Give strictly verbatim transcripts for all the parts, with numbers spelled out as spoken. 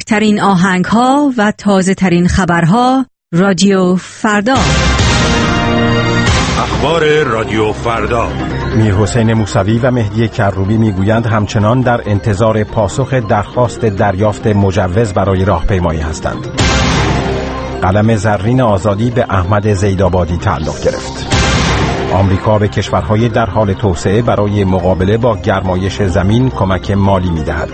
بهترین آهنگ‌ها و تازه‌ترین خبرها رادیو فردا. اخبار رادیو فردا. میرحسین موسوی و مهدی کروبی میگویند همچنان در انتظار پاسخ درخواست دریافت مجوز برای راهپیمایی هستند. قلم زرین آزادی به احمد زیدآبادی تعلق گرفت. آمریکا به کشورهای در حال توسعه برای مقابله با گرمایش زمین کمک مالی می‌دهد.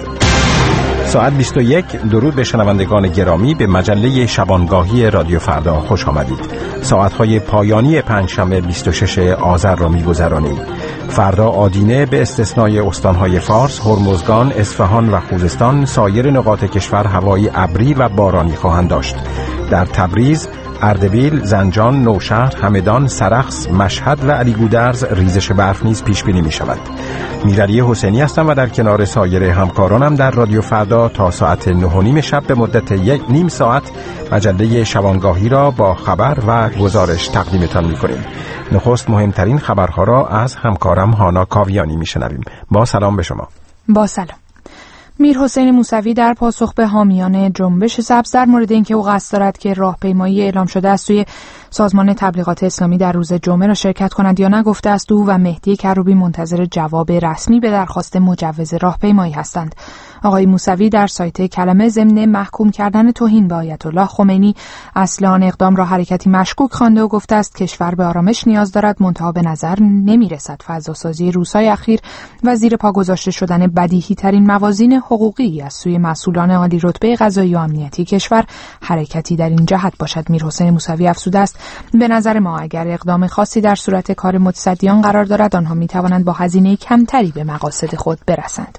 ساعت بیست و یک. درود به شنوندگان گرامی، به مجله شبانگاهی رادیو فردا خوش آمدید. ساعت‌های پایانی پنجشنبه بیست و شش آذر را می‌گذرانیم. فردا آدینه به استثنای استان‌های فارس، هرمزگان، اصفهان و خوزستان سایر نقاط کشور هوای ابری و بارانی خواهند داشت. در تبریز، اردبیل، زنجان، نوشهر، همدان، سرخس، مشهد و علیگودرز ریزش برف نیز پیش بینی می شود. میرعلی حسینی هستم و در کنار سایر همکارانم در رادیو فردا تا ساعت نه و نیم شب به مدت یک نیم ساعت مجله شبانگاهی را با خبر و گزارش تقدیمتان می کنیم. نخست مهمترین خبرها را از همکارم هانا کاویانی می شنویم. با سلام به شما. با سلام. میرحسین موسوی در پاسخ به حامیان جنبش سبز در مورد اینکه او قصد دارد که راهپیمایی اعلام شده است سوی سازمان تبلیغات اسلامی در روز جمعه را شرکت کنند یا نگفته است. او و مهدی کروبی منتظر جواب رسمی به درخواست مجوز راهپیمایی هستند. آقای موسوی در سایت کلمه ضمن محکوم کردن توهین به آیت الله خمینی اصل آن اقدام را حرکتی مشکوک خوانده و گفته است کشور به آرامش نیاز دارد، منتها به نظر نمی‌رسد فضاسازی روزهای اخیر و زیر پا گذاشته شدن بدیهی ترین موازین حقوقی از سوی مسئولان عالی رتبه قضایی و امنیتی کشور حرکتی در این جهت باشد. میرحسین موسوی افزوده است به نظر ما اگر اقدام خاصی در صورت کار متصدیان قرار دارد آنها می‌توانند با هزینه کمتری به مقاصد خود برسند.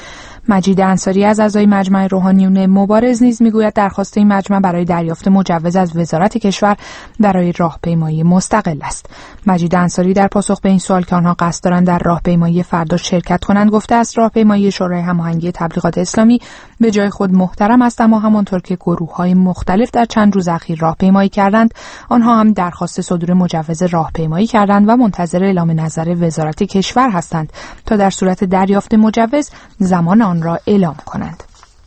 مجید انصاری از اعضای مجمع روحانیون مبارز نیز میگوید درخواست این مجمع برای دریافت مجوز از وزارت کشور برای راهپیمایی مستقل است. مجید انصاری در پاسخ به این سوال که آنها قصد دارند در راهپیمایی فردا شرکت کنند گفته است راهپیمایی شورای هماهنگی تبلیغات اسلامی به جای خود محترم است، اما همانطور که گروه‌های مختلف در چند روز اخیر راهپیمایی کردند آنها هم درخواست صدور مجوز راهپیمایی کردند و منتظر اعلام نظر وزارت کشور هستند تا در صورت دریافت مجوز زمان آن را اعلام کنند.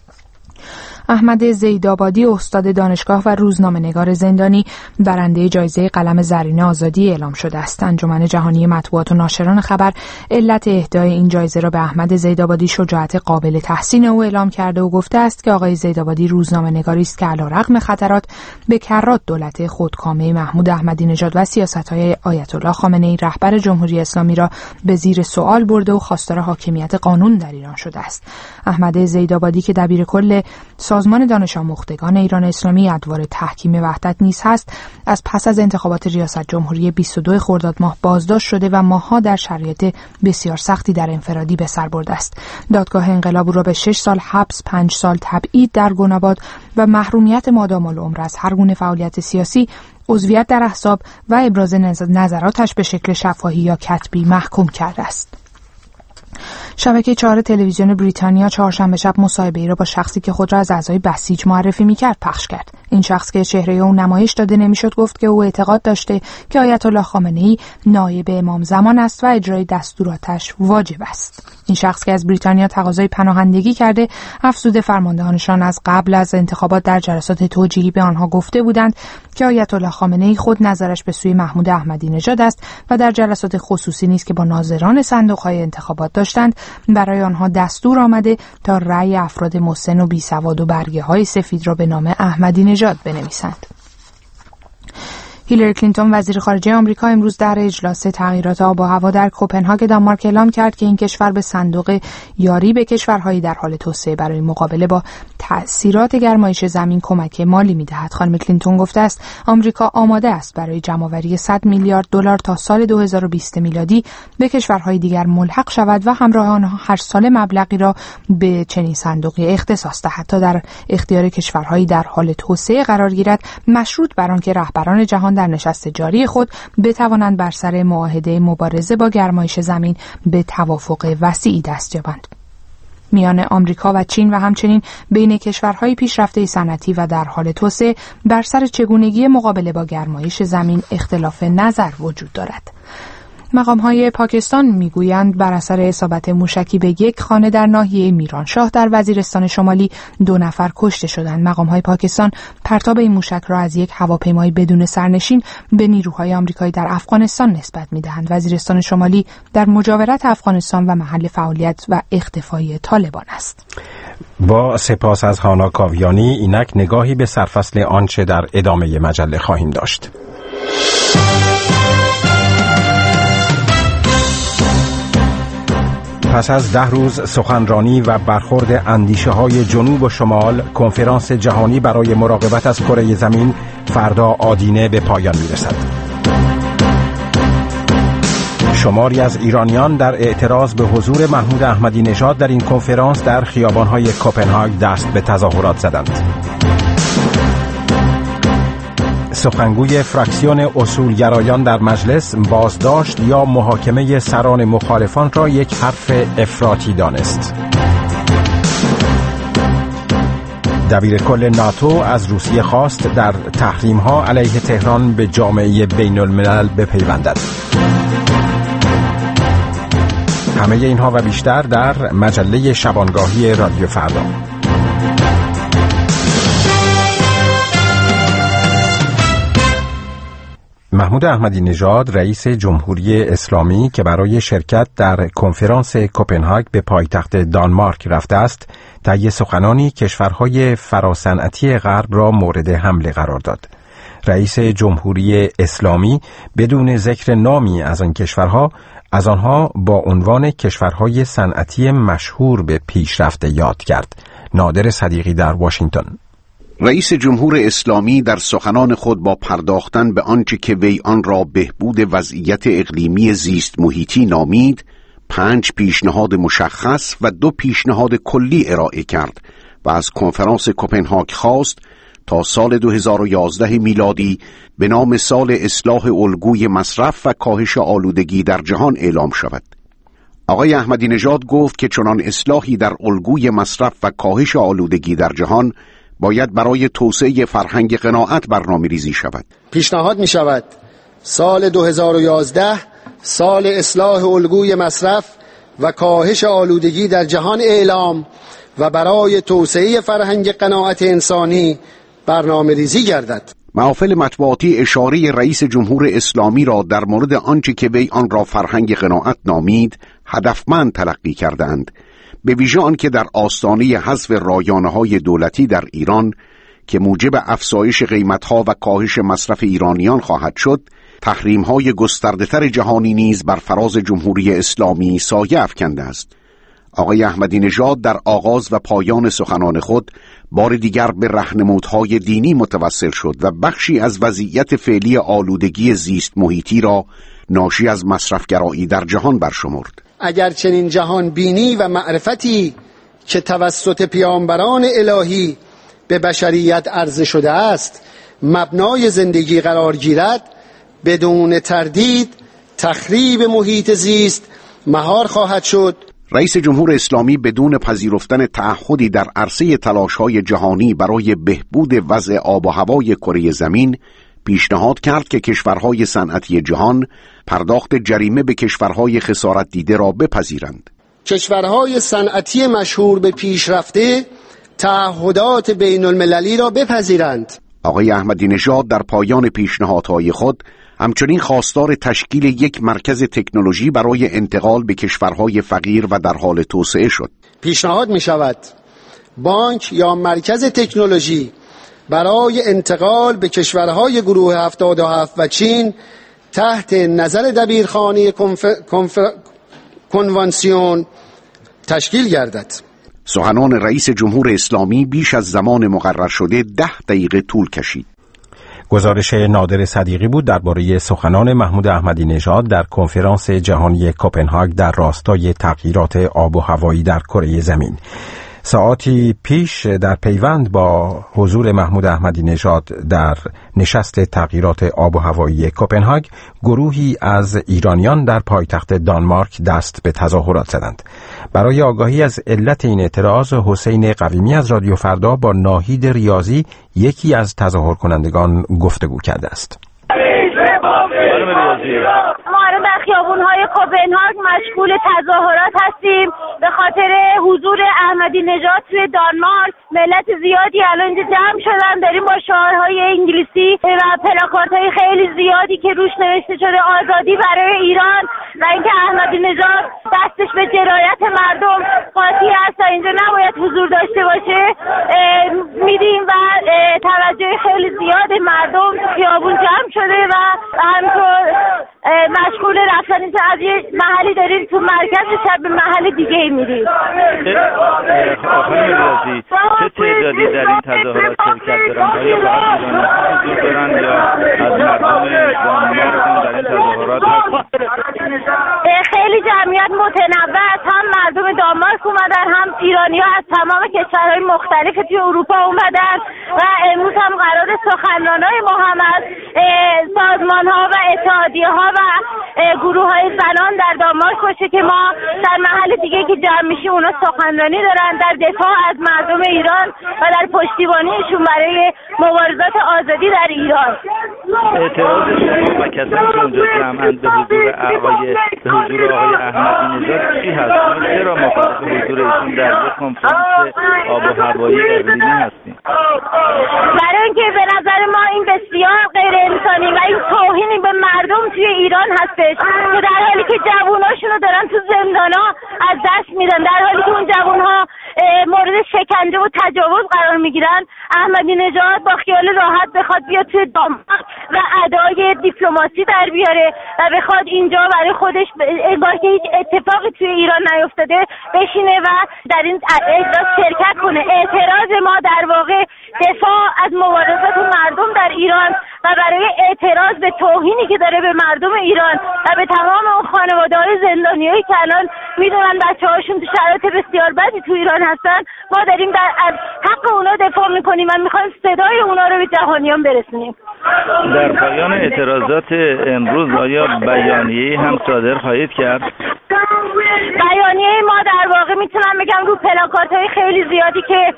احمد زیدآبادی استاد دانشگاه و روزنامه‌نگار زندانی برنده جایزه قلم زرین آزادی اعلام شده است. انجمن جهانی مطبوعات و ناشران خبر علت اهدای این جایزه را به احمد زیدآبادی شجاعت قابل تحسین او اعلام کرده و گفته است که آقای زیدآبادی روزنامه‌نگاری است که علیرغم خطرات به کرات دولت خودکامه محمود احمدی نژاد و سیاست‌های آیت الله خامنه‌ای رهبر جمهوری اسلامی را به زیر سوال برده و خواستار حاکمیت قانون در ایران شده است. احمد زیدآبادی که دبیرکل سازمان دانش آموختگان ایران اسلامی ادوار تحکیم وحدت نیز هست، از پس از انتخابات ریاست جمهوری بیست و دو خرداد ماه بازداشت شده و ماه‌ها در شرایط بسیار سختی در انفرادی به سر برده است. دادگاه انقلاب او را به شش سال حبس، پنج سال تبعید در گوناباد و محرومیت مادام العمر از هر گونه فعالیت سیاسی، عضویت در احزاب و ابراز نظراتش به شکل شفاهی یا کتبی محکوم کرده است. شبکه چهار تلویزیون بریتانیا چهارشنبه شب مصاحبه‌ای را با شخصی که خود را از اعضای بسیج معرفی می‌کرد پخش کرد. این شخص که چهره او نمایش داده نمی‌شد گفت که او اعتقاد داشته که آیت الله خامنه‌ای نایب امام زمان است و اجرای دستوراتش واجب است. این شخص که از بریتانیا تقاضای پناهندگی کرده، افزوده فرماندهانشان از قبل از انتخابات در جلسات توجیهی به آنها گفته بودند که آیت الله خامنه‌ای خود نظرش به سوی محمود احمدی نژاد است و در جلسات خصوصی نیز که با ناظران صندوق‌های انتخابات داشتند برای آنها دستور آمده تا رأی افراد مسن و بیسواد و برگه‌های سفید را به نام احمدی نژاد بنویسند. هیلاری کلینتون وزیر خارجه آمریکا امروز در اجلاس تغییرات آب و هوا در کوپنهاگ دانمارک اعلام کرد که این کشور به صندوق یاری به کشورهای در حال توسعه برای مقابله با تأثیرات گرمایش زمین کمک مالی می‌دهد. خانم کلینتون گفته است آمریکا آماده است برای جمع‌آوری صد میلیارد دلار تا سال دو هزار و بیست میلادی به کشورهای دیگر ملحق شود و همراه آنها هر سال مبلغی را به چنین صندوقی اختصاص دهد تا در اختیار کشورهای در حال توسعه قرار گیرد، مشروط بر آنکه رهبران جهان در نشست جاری خود بتوانند بر سر معاهده مبارزه با گرمایش زمین به توافق وسیعی دست یابند. میان آمریکا و چین و همچنین بین کشورهای پیشرفته صنعتی و در حال توسعه بر سر چگونگی مقابله با گرمایش زمین اختلاف نظر وجود دارد. مقام‌های پاکستان میگویند بر اثر اصابت موشکی به یک خانه در ناحیه میرانشاه در وزیرستان شمالی دو نفر کشته شدند. مقام‌های پاکستان پرتاب این موشک را از یک هواپیمای بدون سرنشین به نیروهای آمریکایی در افغانستان نسبت می‌دهند. وزیرستان شمالی در مجاورت افغانستان و محل فعالیت و اختفای طالبان است. با سپاس از هانا کاویانی، اینک نگاهی به سرفصل آنچه در ادامه مجله خواهیم داشت. پس از ده روز سخنرانی و برخورد اندیشه‌های جنوب و شمال، کنفرانس جهانی برای مراقبت از کره زمین فردا آدینه به پایان می‌رسد. شماری از ایرانیان در اعتراض به حضور محمود احمدی نژاد در این کنفرانس در خیابان‌های کوپنهاگ دست به تظاهرات زدند. سخنگوی فراکسیون اصولگرایان در مجلس بازداشت یا محاکمه سران مخالفان را یک حرف افراطی دانست. دبیر کل ناتو از روسیه خواست در تحریم‌ها علیه تهران به جامعه بین الملل بپیوندد. همه اینها و بیشتر در مجله شبانگاهی رادیو فردا. محمود احمدی نژاد رئیس جمهوری اسلامی که برای شرکت در کنفرانس کوپنهاگ به پایتخت دانمارک رفته است، طی سخنانی کشورهای فراصنعتی غرب را مورد حمله قرار داد. رئیس جمهوری اسلامی بدون ذکر نامی از آن کشورها از آنها با عنوان کشورهای صنعتی مشهور به پیشرفت یاد کرد. نادر صدیقی در واشنگتن. رئیس جمهور اسلامی در سخنان خود با پرداختن به آنچه که وی آن را بهبود وضعیت اقلیمی زیست محیطی نامید، پنج پیشنهاد مشخص و دو پیشنهاد کلی ارائه کرد و از کنفرانس کوپنهاگ خواست تا سال دو هزار و یازده میلادی به نام سال اصلاح الگوی مصرف و کاهش آلودگی در جهان اعلام شود. آقای احمدی نژاد گفت که چنان اصلاحی در الگوی مصرف و کاهش آلودگی در جهان باید برای توسعه فرهنگ قناعت برنامه‌ریزی شود. پیشنهاد می شود سال دو هزار و یازده سال اصلاح الگوی مصرف و کاهش آلودگی در جهان اعلام و برای توسعه فرهنگ قناعت انسانی برنامه‌ریزی گردد. محافل مطبوعاتی اشاره رئیس جمهور اسلامی را در مورد آنچه که وی آن را فرهنگ قناعت نامید هدفمند تلقی کردند، به ویژه آن که در آستانه حذف رایانه‌های دولتی در ایران که موجب افزایش قیمت‌ها و کاهش مصرف ایرانیان خواهد شد، تحریم‌های گسترده‌تر جهانی نیز بر فراز جمهوری اسلامی سایه افکنده است. آقای احمدی نژاد در آغاز و پایان سخنان خود بار دیگر به راهنمودهای دینی متوسل شد و بخشی از وضعیت فعلی آلودگی زیست محیطی را ناشی از مصرفگرایی در جهان برشمرد. اگر چنین جهان بینی و معرفتی که توسط پیامبران الهی به بشریت عرضه شده است مبنای زندگی قرار گیرد، بدون تردید تخریب محیط زیست مهار خواهد شد. رئیس جمهور اسلامی بدون پذیرفتن تعهدی در عرصه تلاش‌های جهانی برای بهبود وضع آب و هوای کره زمین پیشنهاد کرد که کشورهای صنعتی جهان پرداخت جریمه به کشورهای خسارت دیده را بپذیرند. کشورهای صنعتی مشهور به پیشرفته تعهدات بین المللی را بپذیرند. آقای احمدی نژاد در پایان پیشنهادهای خود همچنین خواستار تشکیل یک مرکز تکنولوژی برای انتقال به کشورهای فقیر و در حال توسعه شد. پیشنهاد می شود بانک یا مرکز تکنولوژی برای انتقال به کشورهای گروه هفتاد و هفت و چین تحت نظر دبیرخانه کنف... کنف... کنوانسیون تشکیل گردد. سخنان رئیس جمهور اسلامی بیش از زمان مقرر شده ده دقیقه طول کشید. گزارش نادر صدیقی بود درباره سخنان محمود احمدی نژاد در کنفرانس جهانی کوپنهاگ در راستای تغییرات آب و هوایی در کره زمین. ساعتی پیش در پیوند با حضور محمود احمدی نژاد در نشست تغییرات آب و هوایی کوپنهاگ، گروهی از ایرانیان در پایتخت دانمارک دست به تظاهرات زدند. برای آگاهی از علت این اعتراض، حسین قویمی از رادیو فردا با ناهید ریاضی، یکی از تظاهر کنندگان، گفتگو کرده است. ما رو خیابون‌های کوپنهاگ مشغول تظاهرات هستیم به خاطر حضور احمدی نژاد توی دانمارک. ملت زیادی الان اینجا جمع شدن، داریم با شعارهای انگلیسی و پلاکارت‌های خیلی زیادی که روش نوشته شده آزادی برای ایران و اینکه احمدی نژاد دستش به جنایت مردم قاطی است و اینجا نباید حضور داشته باشه میدیم و توجه خیلی زیاد مردم خیابون جمع شده و همینطور مشغول رفتن از یه محلی داریم تو مرکز شب به محل دیگه میریم. آقای ریاضی چه تعدادی در این تظاهرات شرکت دارن؟ آیا فقط ایرانی حضور دارن یا از مردم دانمارک در این تظاهرات هست؟ خیلی جمعیت متنوع است، هم مردم دانمارک اومدن هم ایرانی ها از تمام کشورهای مختلف توی اروپا اومدن و امروز هم قرار سخنرانای ما هم از سازمان ها و اتحادیه ها و گروه های زنان در دانمارک باشه که ما در محل دیگه که جمع میشیم اونا سخنرانی دارن در دفاع از مردم ایران و در پشتیبانیشون برای مبارزات آزادی در ایران. اعتراض شما و کسانی که اونجا جمعند به حضور آقای به حضور آقای احمدی نژاد چی هست؟ چرا مخالف حضور ایشون در یک کنفرانس آب و هوایی اقلیمی هستیم؟ برای اینکه به نظر ما این بسیار غیر انسانی و این توهینی به مردم توی ایران هستش که در حالی که جواناشونو دارن تو زندانا از دست میدن، در حالی که اون جوانها مورد شکنجه و تجاوز قرار میگیرن، احمدی نژاد با خیال راحت بخواد بیاد توی دانمارک و ادای دیپلماسی در بیاره و بخواد اینجا برای خودش انگار که هیچ اتفاقی توی ایران نیفتاده بشینه و در این اجلاس شرکت کنه. اعتراض ما در واقع دفاع از مبارزات مردم در ایران و برای اعتراض به توهینی که داره به مردم ایران و به تمام اون خانواده‌های زندانیایی که الان میدونن بچه‌هاشون تو شرایط بسیار بدی تو ایران هستن، ما داریم در از حق اونا دفاع میکنیم و میخوایم صدای اونا رو به جهانیان برسونیم. در پایان اعتراضات امروز آیا بیانیه هم صادر خواهید کرد؟ بیانیه ما در واقع میتونم بگم رو پلاکارت‌های خیلی زیادی که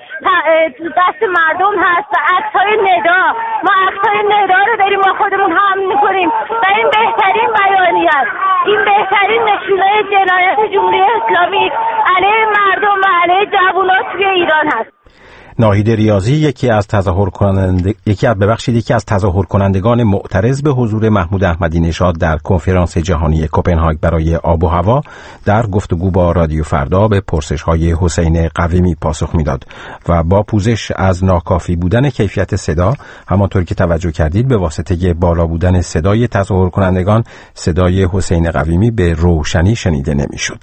دست مردم هست و عکس‌های ندا، ما عکس‌های ندا رو داریم با خودمون هم میکنیم و این بهترین بیانیه است. این بهترین نشونه جنایت جمهوری اسلامی علیه مردم و علیه جوانان توی ایران هست. ناهید ریاضی یکی از تظاهر کننده یکی از ببخشید یکی از تظاهر کنندگان معترض به حضور محمود احمدی نژاد در کنفرانس جهانی کوپنهاگ برای آب و هوا در گفتگو با رادیو فردا به پرسش‌های حسین قویمی پاسخ میداد و با پوزش از ناکافی بودن کیفیت صدا، همانطور که توجه کردید به واسطه بالا بودن صدای تظاهر کنندگان، صدای حسین قویمی به روشنی شنیده نمیشد.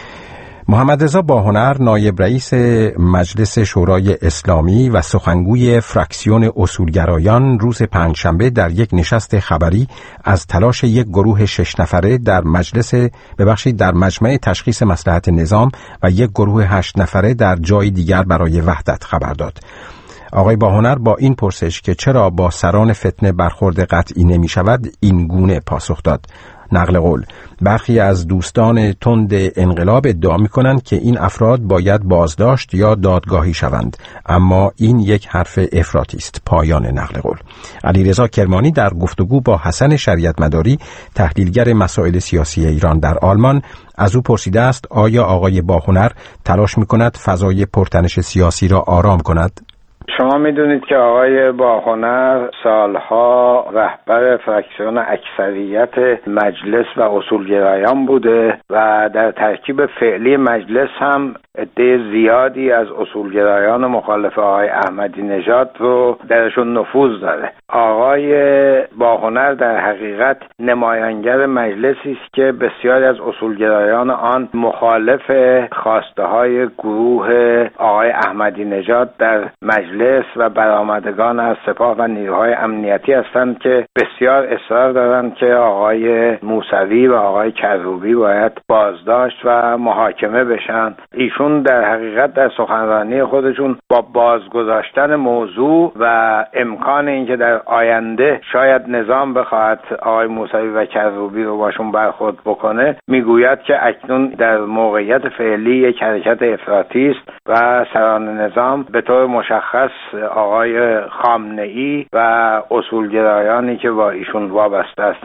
محمد رضا باهنر نایب رئیس مجلس شورای اسلامی و سخنگوی فراکسیون اصولگرایان روز پنجشنبه در یک نشست خبری از تلاش یک گروه شش نفره در مجلس ببخشید در مجمع تشخیص مصلحت نظام و یک گروه هشت نفره در جای دیگر برای وحدت خبر داد. آقای باهنر با این پرسش که چرا با سران فتنه برخورد قطعی نمی شود این گونه پاسخ داد. نقل قول: برخی از دوستان تند انقلاب ادعا می‌کنند که این افراد باید بازداشت یا دادگاهی شوند، اما این یک حرف افراطی است. پایان نقل قول. علیرضا کرمانی در گفتگو با حسن شریعت مداری تحلیلگر مسائل سیاسی ایران در آلمان از او پرسیده است آیا آقای باهنر تلاش می‌کند فضای پرتنش سیاسی را آرام کند؟ شما میدونید که آقای باهنر سالها رهبر فراکسیون اکثریت مجلس و اصولگرایان بوده و در ترکیب فعلی مجلس هم عده زیادی از اصولگرایان مخالف آقای احمدی نژاد رو درشون نفوذ داره. آقای باهنر در حقیقت نمایانگر مجلسی است که بسیاری از اصولگرایان آن مخالف خواسته های گروه آقای احمدی نژاد در مجلس و برآمدگان از سپاه و نیروهای امنیتی هستند که بسیار اصرار دارند که آقای موسوی و آقای کروبی باید بازداشت و محاکمه بشن. ایشون در حقیقت در سخنرانی خودشون با بازگذاشتن موضوع و امکان اینکه در آینده شاید نظام بخواهد آقای موسوی و کروبی رو باشون برخورد بکنه، میگوید که اکنون در موقعیت فعلی یک حرکت افراطی است و سران نظام به طور مشخص آقای خامنه‌ای و اصولگرایانی که با ایشون وابسته هستند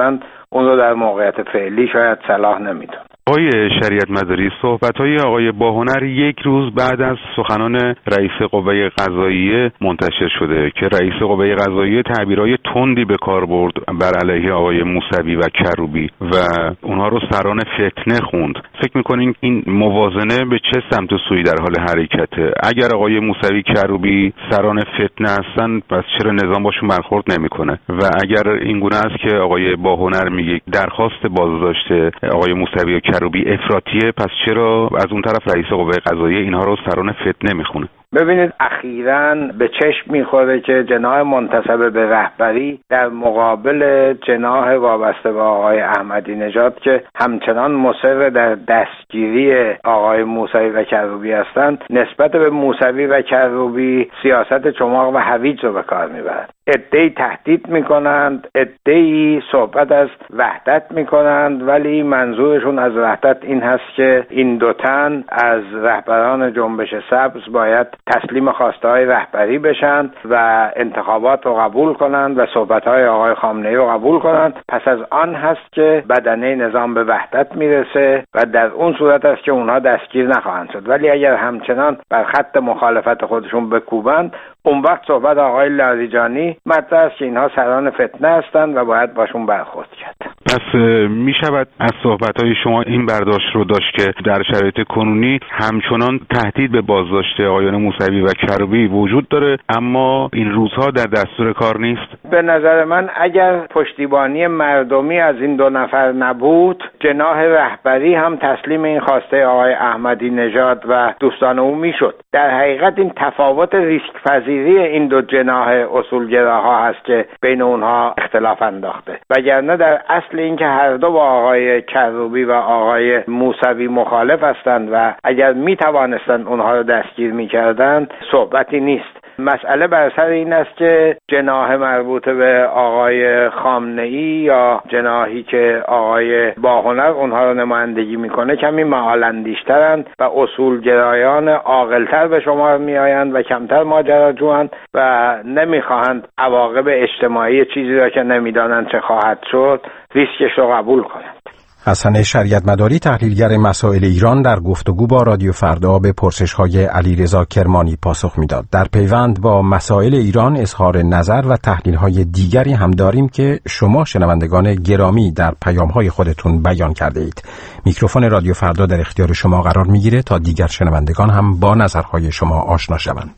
اون رو در موقعیت فعلی شاید صلاح نمیدونه. آقای شریعت مداری، صحبت‌های آقای باهنر یک روز بعد از سخنان رئیس قوه قضاییه منتشر شده که رئیس قوه قضاییه تعبیرهای تندی به کار برد بر علیه آقای موسوی و کروبی و اونها رو سران فتنه خوند. فکر می‌کنین این موازنه به چه سمت و سوی در حال حرکته؟ اگر آقای موسوی کروبی سران فتنه هستن، پس چرا نظام باشون برخورد نمی‌کنه؟ و اگر این گونه است که آقای باهنر میگه درخواست بازداشت آقای موسوی و کروبی افراطیه، پس چرا از اون طرف رئیس قوه قضاییه اینها رو سران فتنه میخونه؟ ببینید، اخیراً به چشم میخوره که جناح منتسب به رهبری در مقابل جناح وابسته به آقای احمدی نژاد که همچنان مصر در دستگیری آقای موسوی و کروبی هستند، نسبت به موسوی و کروبی سیاست چماق و هویج رو به کار میبرند. عده‌ای تهدید میکنند، عده‌ای صحبت از وحدت میکنند، ولی منظورشون از وحدت این هست که این دو تن از رهبران جنبش سبز باید تسلیم خواسته‌های رهبری بشن و انتخابات رو قبول کنند و صحبت‌های آقای خامنه‌ای رو قبول کنند. پس از آن هست که بدنه نظام به وحدت میرسه و در اون صورت است که اونها دستگیر نخواهند شد. ولی اگر همچنان بر خط مخالفت خودشون بکوبند، اون وقت صحبت آقای لاریجانی مطرح است که اینها سران فتنه هستند و باید باشون برخورد کرد. پس می شود از صحبت‌های شما این برداشت رو داشت که در شرایط کنونی همچنان تهدید به بازداشت آقایان موسوی و کروبی وجود داره، اما این روزها در دستور کار نیست. به نظر من اگر پشتیبانی مردمی از این دو نفر نبود، جناح رهبری هم تسلیم این خواسته آقای احمدی نژاد و دوستان او میشد. در حقیقت این تفاوت ریسک پذیری این دو جناح اصولگراها هست که بین اونها اختلاف انداخته، وگرنه در اصل این که هر دو با آقای کروبی و آقای موسوی مخالف هستند و اگر می توانستند اونها رو دستگیر می کردند صحبتی نیست. مسئله بر سر این است که جناح مربوط به آقای خامنه‌ای یا جناحی که آقای باهنر اونها رو نمایندگی میکنه کمی معال‌اندیش‌ترند و اصولگرایان عاقل‌تر به شمار میآیند و کمتر ماجراجویند و نمیخواهند عواقب اجتماعی چیزی را که نمیدانند چه خواهد شد ریسکش رو قبول کنند. حسن شریعت مداری، تحلیلگر مسائل ایران، در گفتگو با رادیو فردا به پرسش‌های علیرضا کرمانی پاسخ میداد. در پیوند با مسائل ایران اظهار نظر و تحلیل‌های دیگری هم داریم که شما شنوندگان گرامی در پیام‌های خودتون بیان کرده اید. میکروفون رادیو فردا در اختیار شما قرار میگیره تا دیگر شنوندگان هم با نظرهای شما آشنا شوند.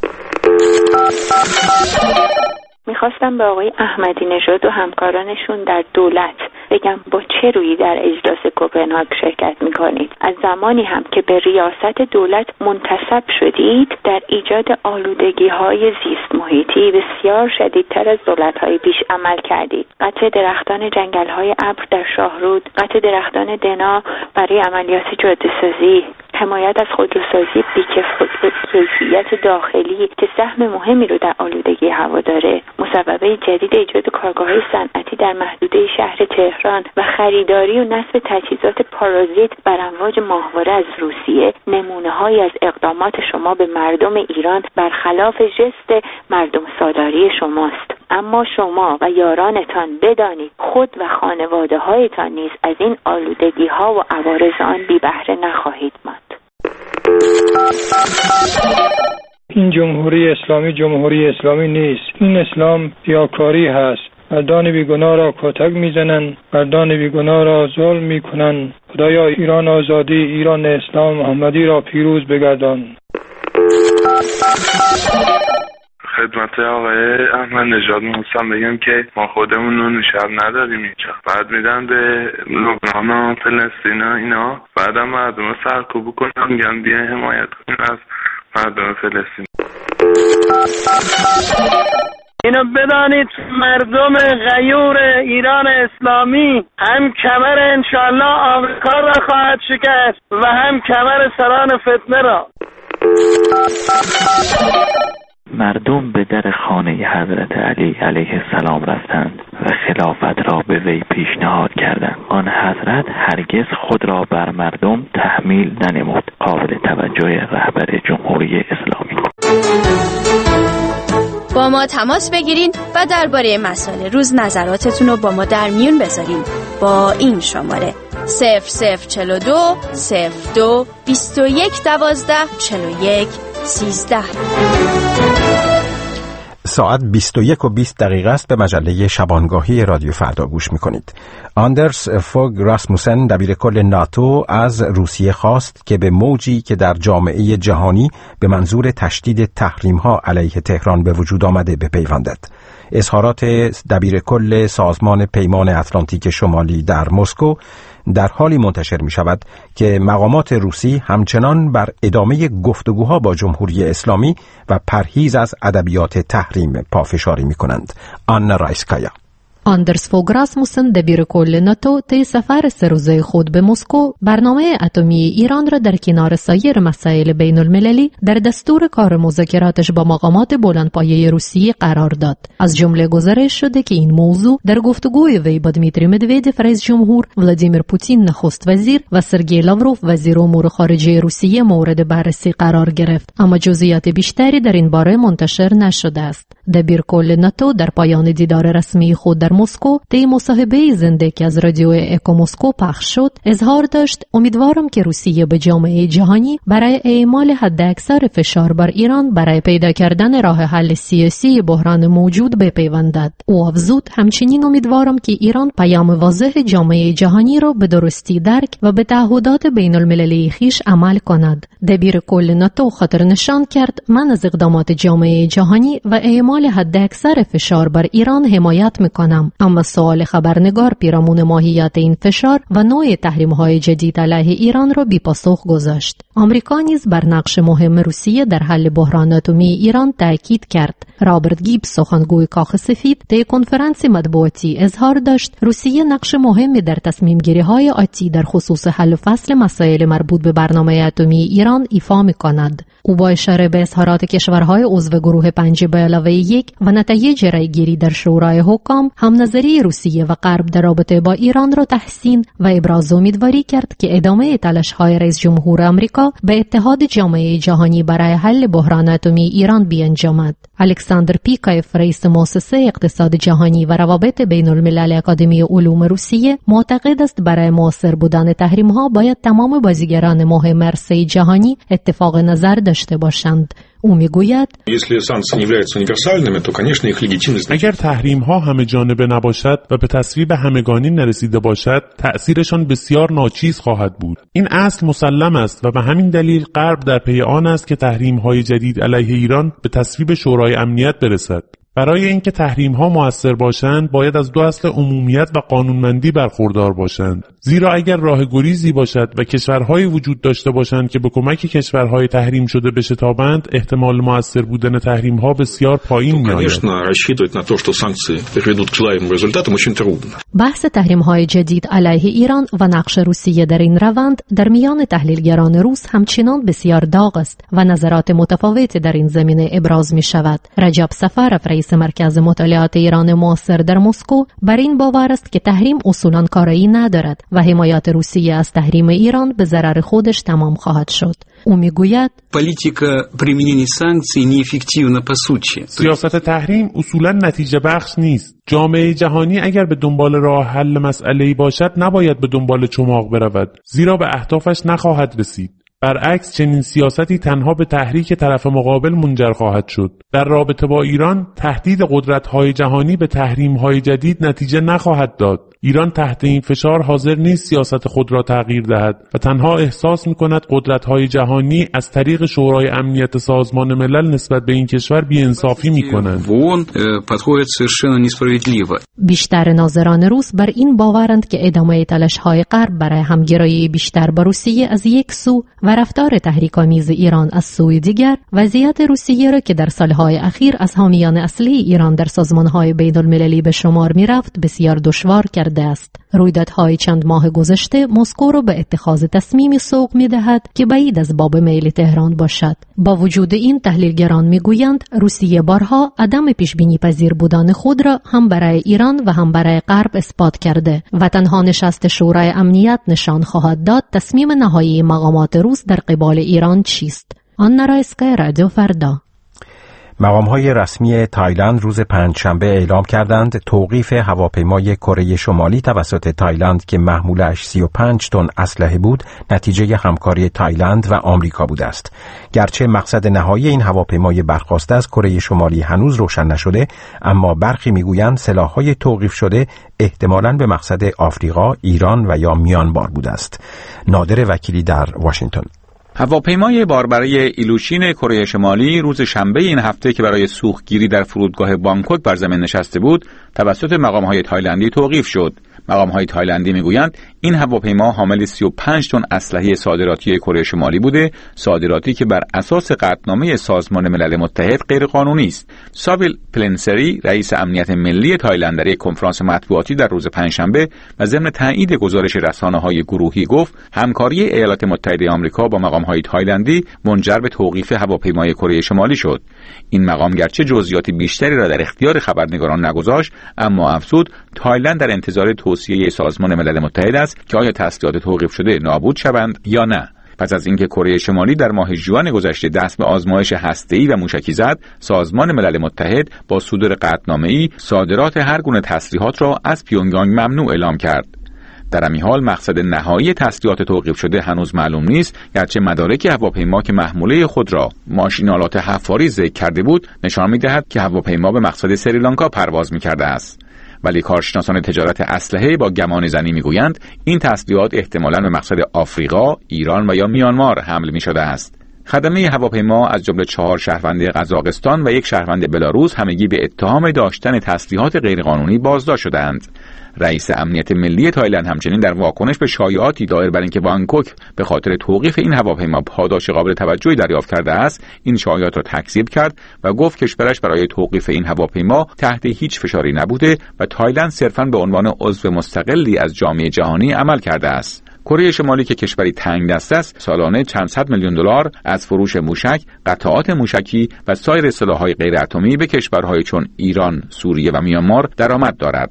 میخواستم به آقای احمدی نژاد و همکارانشون در دولت بگم با چه رویی در اجلاس کوپنهاگ شرکت میکنید. از زمانی هم که به ریاست دولت منتسب شدید در ایجاد آلودگی های زیست محیطی بسیار شدیدتر از دولت های پیش عمل کردید. قطع درختان جنگل های ابر در شاهرود، قطع درختان دنا برای عملیات جاده سازی، حمایت از خودروسازی بی‌کیفیت داخلی که سهم مهمی رو در آلودگی هوا داره، مصوبه جدید ایجاد کارگاه‌های صنعتی در محدوده شهر تهران و خریداری و نصب تجهیزات پارازیت بر امواج ماهواره از روسیه نمونه‌هایی از اقدامات شما به مردم ایران برخلاف ژست مردم سالاری شماست. اما شما و یارانتان بدانید خود و خانواده‌هایتان نیز از این آلودگی‌ها و عوارض آن بی بهره نخواهید ماند. این جمهوری اسلامی جمهوری اسلامی نیست. این اسلام ریاکاری هست. مردان بیگناه را کتک میزنن، مردان بیگناه را ظلم میکنن. خدایا ایران آزادی، ایران اسلام محمدی را پیروز بگردان. خدمت آقای احمد نژاد میخواستم بگم که ما خودمون رو نشاب نداریم اینجا. بعد میدن به لبنان و فلسطین و اینا، بعدم مردم رو سرکوب کنن، میگن بیا حمایت کنن از مردم فلسطین. اینو بدانید مردم غیور ایران اسلامی هم کمر انشالله آمریکا را خواهد شکست و هم کمر سران فتنه را. مردم به در خانه حضرت علی علیه السلام رفتند و خلافت را به وی پیشنهاد کردند. آن حضرت هرگز خود را بر مردم تحمیل ننمود. قابل توجه رهبر جمهوری اسلامی. با ما تماس بگیرین و درباره مسائل روز نظراتتون رو با ما در میون بذارین با این شماره صفر صفر چهل و دو صفر دو بیست و یک دوازده چهل و یک سیزده. ساعت بیست و یک و بیست دقیقه است. به مجله شبانگاهی رادیو فردا گوش میکنید. آندرس فوگ راسموسن دبیر کل ناتو از روسیه خواست که به موجی که در جامعه جهانی به منظور تشدید تحریم‌ها علیه تهران به وجود آمده بپیوندد. اظهارات دبیر کل سازمان پیمان اتلانتیک شمالی در مسکو در حالی منتشر می شود که مقامات روسی همچنان بر ادامه گفتگوها با جمهوری اسلامی و پرهیز از ادبیات تحریم پافشاری می کنند. آنا رایسکایا. آندرس فوگ راسموسن دبیر کل ناتو طی سفر سه روزه خود به مسکو برنامه اتمی ایران را در کنار سایر مسائل بین المللی در دستور کار مذاکراتش با مقامات بلندپایه روسیه قرار داد. از جمله گزارش شده که این موضوع در گفتگوی وی با دمیتری مدودوف رئیس جمهور، ولادیمیر پوتین نخست وزیر و سرگئی لاوروف وزیر امور خارجه روسیه مورد بررسی قرار گرفت، اما جزئیات بیشتری در این باره منتشر نشده است. دبیر کل ناتو در پایان دیدار رسمی خود در مسکو طی مصاحبه زنده که از رادیو اکو مسکو پخش شد اظهار داشت امیدوارم که روسیه به جامعه جهانی برای اعمال حداکثر فشار بر ایران برای پیدا کردن راه حل سیاسی بحران موجود بپیوندد. او افزود همچنین امیدوارم که ایران پیام واضح جامعه جهانی را به درستی درک و به تعهدات بین المللی خویش عمل کند. دبیر کل ناتو خاطر نشان کرد من از اقدامات جامعه جهانی و اعمال حداکثر فشار بر ایران حمایت میکنم، اما سوال خبرنگار پیرامون ماهیت این فشار و نوع تحریم‌های جدید علیه ایران را بی پاسخ گذاشت. آمریکا نیز بر نقش مهم روسیه در حل بحران اتمی ایران تاکید کرد. رابرت گیب سخنگوی کاخ سفید در کنفرانس مطبوعاتی اظهار داشت روسیه نقش مهمی در تصمیم گیری های آتی در خصوص حل و فصل مسائل مربوط به برنامه اتمی ایران ایفا می‌کند. او با اشاره به اظهارات کشورهای عضو گروه پنج به علاوه یک و نتایج رأی‌گیری در شورای حکام هم نظری روسیه و غرب در رابطه با ایران را تحسین و ابراز امیدواری کرد که ادامه تلاش‌های رئیس جمهور آمریکا به اتحاد جامعه جهانی برای حل بحران اتمی ایران بیانجامد. الکساندر پیکایف رئیس مؤسسه اقتصاد جهانی و روابط بین الملل اکادمی علوم روسیه معتقد است برای مؤثر بودن تحریم‌ها باید تمام بازیگران مهم عرصه جهانی اتفاق نظر داشته باشند. او میگوید اگر تحریم ها همه جانبه نباشد و به تصویب همگانی نرسیده باشد تأثیرشان بسیار ناچیز خواهد بود. این اصل مسلم است و به همین دلیل غرب در پی آن است که تحریم های جدید علیه ایران به تصویب شورای امنیت برسد. برای اینکه تحریم ها مؤثر باشند باید از دو اصل عمومیت و قانونمندی برخوردار باشند، زیرا اگر راه گریزی باشد و کشورهایی وجود داشته باشند که به کمک کشورهای تحریم شده بشتابند احتمال مؤثر بودن تحریم ها بسیار پایین می‌آید. بحث تحریم های جدید علیه ایران و نقش روسیه در این روند در میان تحلیلگران روس همچنان بسیار داغ است و نظرات متفاوتی در این زمینه ابراز می شود. رجب سفرف رئیس مرکز مطالعات ایران معاصر در مسکو بر این باور است که تحریم اصولاً کارایی ندارد و حمایت روسیه از تحریم ایران به ضرر خودش تمام خواهد شد. او میگوید سیاست تحریم اصولاً نتیجه بخش نیست. جامعه جهانی اگر به دنبال راه حل مسئله‌ای باشد نباید به دنبال چماق برود، زیرا به اهدافش نخواهد رسید. برعکس چنین سیاستی تنها به تحریک طرف مقابل منجر خواهد شد. در رابطه با ایران تهدید قدرت‌های جهانی به تحریم‌های جدید نتیجه نخواهد داد. ایران تحت این فشار حاضر نیست سیاست خود را تغییر دهد و تنها احساس می‌کند قدرت‌های جهانی از طریق شورای امنیت سازمان ملل نسبت به این کشور بی‌انصافی می‌کنند. بیشتر ناظران روس بر این باورند که ادامه تلاش‌های غرب برای همگرایی بیشتر با روسیه از یک سو و رفتار تحریک‌آمیز ایران از سوی دیگر وضعیت روسیه را که در سالهای اخیر از حامیان اصلی ایران در سازمان‌های بین‌المللی به شمار می‌رفت بسیار دشوار کرده است. رویدادهای چند ماه گذشته مسکو را به اتخاذ تصمیمی سوق می‌دهد که بعید از باب میل تهران باشد. با وجود این تحلیلگران می‌گویند روسیه بارها عدم پیش‌بینی پذیر بودن خود را هم برای ایران و هم برای غرب اثبات کرده و تنها نشست شورای امنیت نشان خواهد داد تصمیم نهایی مقامات روس در قبال ایران چیست. آنا رایسکایا، رادیو فردا. مقام‌های رسمی تایلند روز پنجشنبه اعلام کردند توقیف هواپیمای کره شمالی توسط تایلند که محمولش سی و پنج تن اسلحه بود نتیجه همکاری تایلند و آمریکا بوده است. گرچه مقصد نهایی این هواپیمای برخاسته از کره شمالی هنوز روشن نشده، اما برخی میگویند سلاح‌های توقیف شده احتمالاً به مقصد آفریقا، ایران و یا میانمار بوده است. نادر وکیلی در واشنگتن. هواپیمای باربره ایلوشین کره شمالی روز شنبه این هفته که برای سوختگیری در فرودگاه بانکوک بر زمین نشسته بود، توسط مقام‌های تایلندی توقیف شد. مقام‌های تایلندی میگویند این هواپیما حامل سی و پنج تن اسلحه صادراتی کره شمالی بوده، صادراتی که بر اساس قطعنامه سازمان ملل متحد غیرقانونی است. ساویل پلنسری، رئیس امنیت ملی تایلند، در یک کنفرانس مطبوعاتی در روز پنجشنبه و ضمن تایید گزارش رسانه‌های گروهی گفت همکاری ایالات متحده آمریکا با مقام‌های تایلندی منجر به توقیف هواپیمای کره شمالی شد. این مقام گرچه جزئیات بیشتری را در اختیار خبرنگاران نگذاشت، اما افزود تایلند در انتظار توصیه سازمان ملل متحد است که آیا تسلیحات توقیف شده نابود شوند یا نه. پس از اینکه کره شمالی در ماه ژوئن گذشته دست به آزمایش هسته‌ای و موشکی زد، سازمان ملل متحد با صدور قطعنامه‌ای صادرات هر گونه تسلیحات را از پیونگیانگ ممنوع اعلام کرد. در همین حال مقصد نهایی تسلیحات توقیف شده هنوز معلوم نیست، گرچه مدارک هواپیما که محموله خود را ماشین‌آلات حفاری ذکر کرده بود نشان می‌دهد که هواپیما به مقصد سریلانکا پرواز می‌کرده است. ولی کارشناسان تجارت اسلحه با گمان زنی میگویند این تسلیحات احتمالاً به مقصد آفریقا، ایران و یا میانمار حمل می‌شده است. خدمه هواپیما از جمله چهار شهروند قزاقستان و یک شهروند بلاروس همگی به اتهام داشتن تسلیحات غیرقانونی بازداشت شدند. رئیس امنیت ملی تایلند همچنین در واکنش به شایعاتی دایر بر اینکه بانکوک به خاطر توقیف این هواپیما پاداش قابل توجهی دریافت کرده است، این شایعات را تکذیب کرد و گفت کشورش برای توقیف این هواپیما تحت هیچ فشاری نبوده و تایلند صرفاً به عنوان عضو مستقلی از جامعه جهانی عمل کرده است. کره شمالی که کشوری تنگ دست است، سالانه چند صد میلیون دلار از فروش موشک، قطعات موشکی و سایر سلاح‌های غیر اتمی به کشورهای چون ایران، سوریه و میانمار درآمد دارد.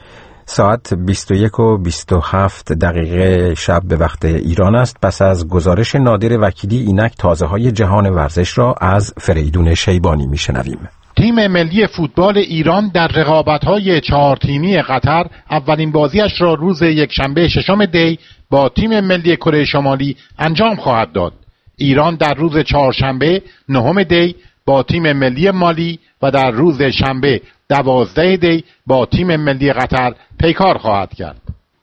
ساعت بیست و یک و بیست و هفت دقیقه شب به وقت ایران است. پس از گزارش نادر وکیلی اینک تازه‌های جهان ورزش را از فریدون شیبانی میشنویم. تیم ملی فوتبال ایران در رقابت‌های چهار تیمی قطر اولین بازیش را روز یکشنبه ششم دی با تیم ملی کره شمالی انجام خواهد داد. ایران در روز چهارشنبه نهم دی با تیم ملی مالی و در روز شنبه دوازده دی با تیم ملی قطر پیکار خواهد کرد.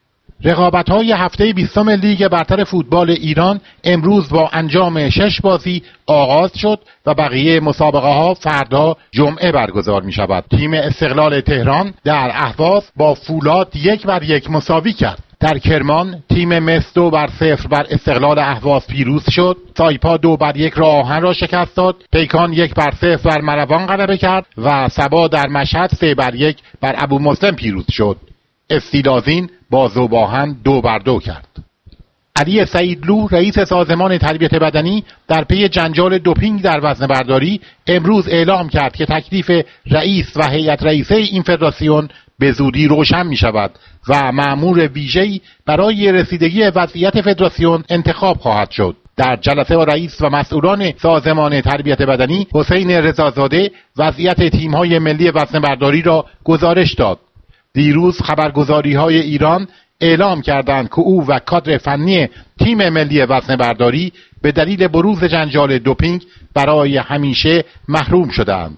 رقابت‌های هفته بیستم لیگ برتر فوتبال ایران امروز با انجام شش بازی آغاز شد و بقیه مسابقه ها فردا جمعه برگزار می شود. تیم استقلال تهران در اهواز با فولاد یک بر یک مساوی کرد. در کرمان تیم مس دو بر صفر بر استقلال اهواز پیروز شد. سایپا دو بر یک را آهن را شکست داد. پیکان یک بر صفر بر مروان غلبه کرد و سبا در مشهد سه بر یک بر ابو مسلم پیروز شد. استیلازین با ذوباهن دو بر دو کرد. علی سعیدلو رئیس سازمان تربیت بدنی در پی جنجال دوپینگ در وزنه برداری امروز اعلام کرد که تکلیف رئیس و هیئت رئیسه این فدراسیون به زودی روشن می شود و مأمور ویژه‌ای برای رسیدگی وضعیت فدراسیون انتخاب خواهد شد. در جلسه با رئیس و مسئولان سازمان تربیت بدنی حسین رضازاده وضعیت تیم‌های ملی وزنه برداری را گزارش داد. دیروز خبرگزاری‌های ایران اعلام کردند که او و کادر فنی تیم ملی وزنه برداری به دلیل بروز جنجال دوپینگ برای همیشه محروم شدند.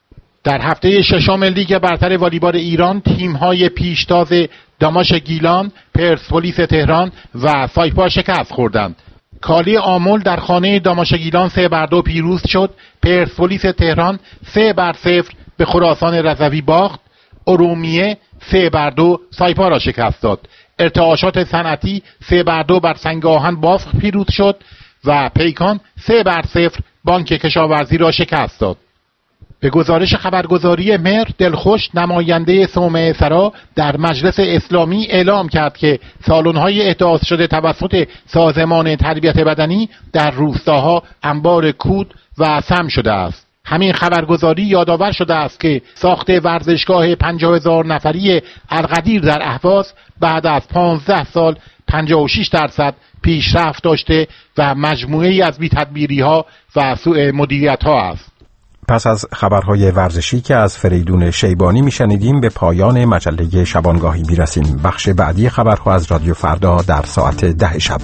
در هفته ششم لیگ برتر والیبال ایران تیم‌های پیشتاز داماش گیلان، پرسپولیس تهران و سایپا شکست خوردند. کالی آمل در خانه داماش گیلان سه بر دو پیروز شد. پرسپولیس تهران سه بر صفر به خراسان رضوی باخت. ارومیه سه بر دو سایپا را شکست داد. ارتعاشات صنعتی سه بر دو بر سنگ آهن بافق پیروز شد و پیکان سه بر صفر بانک کشاورزی را شکست داد. به گزارش خبرگزاری مهر دلخوش نماینده صومعه سرا در مجلس اسلامی اعلام کرد که سالن‌های احداث شده توسط سازمان تربیت بدنی در روستاها انبار کود و سم شده است. همین خبرگزاری یادآور شده است که ساخت ورزشگاه پنجاه هزار نفری القدیر در اهواز بعد از پانزده سال پنجاه و شش درصد پیشرفت داشته و مجموعه‌ای از بی‌تدبیری‌ها و سوء مدیریت‌ها است. پس از خبرهای ورزشی که از فریدون شیبانی میشنیدیم به پایان مجله شبانگاهی میرسیم. بخش بعدی خبرها از رادیو فردا در ساعت ده شب.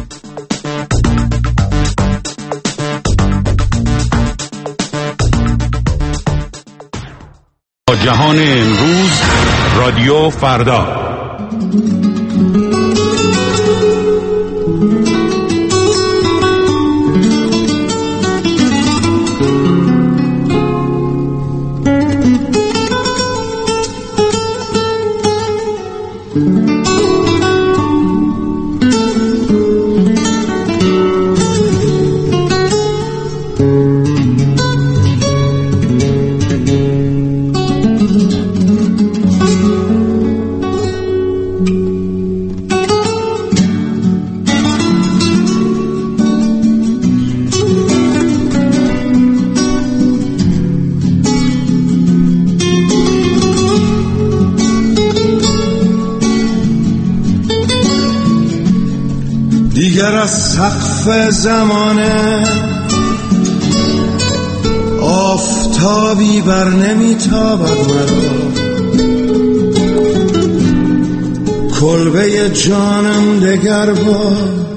جهان امروز رادیو فردا. دیگر از سقف زمانه آفتابی بر نمیتابد مرا، کلبه جانم دگر با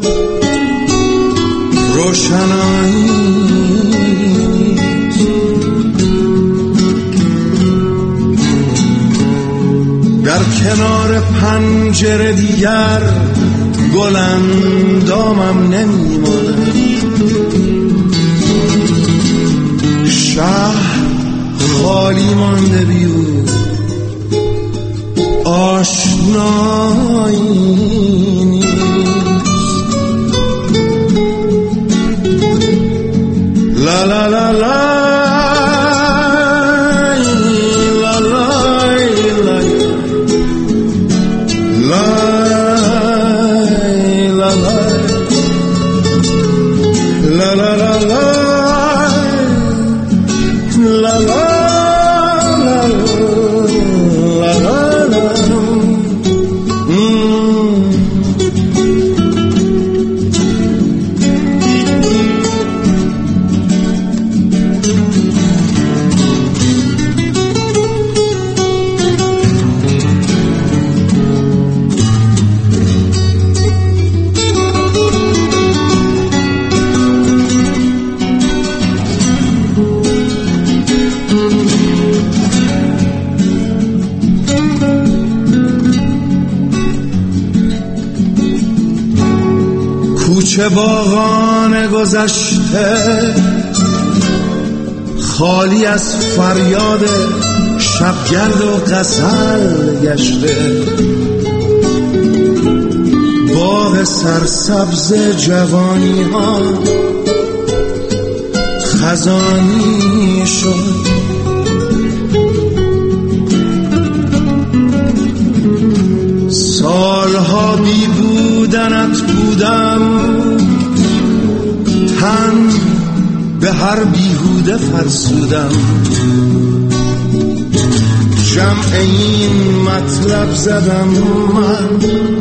روشنایی در کنار پنجره دیگر گلندامم نمیماند، شهر خالی مانده بیو آشنایی نیست. لا لا لا لا کوچه باغان گذشته خالی از فریاد شبگرد و غزل گشته، باغ سرسبز جوانی ها خزانی شد. سالها بی بودنت بودم، تن به هر بیهوده فرسودم، جمع این مطلب زدم من